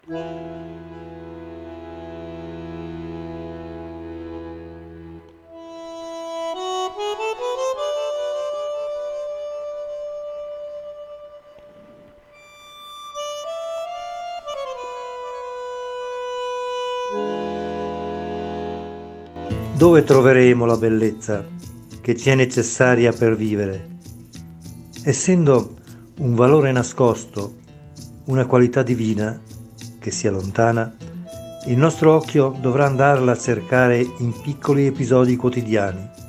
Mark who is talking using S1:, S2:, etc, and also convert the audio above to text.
S1: Dove troveremo la bellezza che ci è necessaria per vivere? Essendo un valore nascosto, una qualità divina che sia lontana, il nostro occhio dovrà andarla a cercare in piccoli episodi quotidiani,